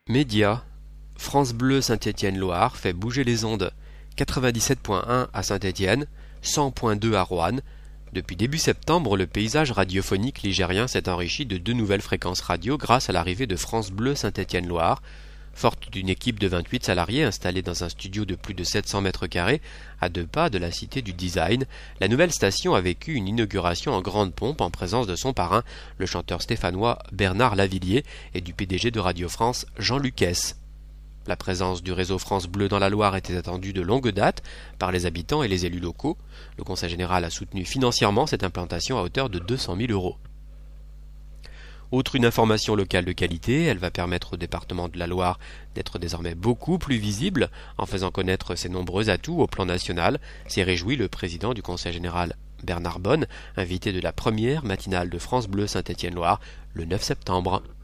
Médias. France Bleu Saint-Étienne-Loire fait bouger les ondes. 97.1 à Saint-Étienne, 100.2 à Roanne. Depuis début septembre, le paysage radiophonique ligérien s'est enrichi de 2 nouvelles fréquences radio grâce à l'arrivée de France Bleu Saint-Étienne-Loire. Forte d'une équipe de 28 salariés installés dans un studio de plus de 700 mètres carrés, à 2 pas de la Cité du Design, la nouvelle station a vécu une inauguration en grande pompe en présence de son parrain, le chanteur stéphanois Bernard Lavillier, et du PDG de Radio France, Jean Lucas. La présence du réseau France Bleu dans la Loire était attendue de longue date par les habitants et les élus locaux. Le Conseil général a soutenu financièrement cette implantation à hauteur de 200 000 €. Autre une information locale de qualité, elle va permettre au département de la Loire d'être désormais beaucoup plus visible en faisant connaître ses nombreux atouts au plan national, s'est réjoui le président du Conseil général Bernard Bonne, invité de la première matinale de France Bleu Saint-Étienne-Loire le 9 septembre.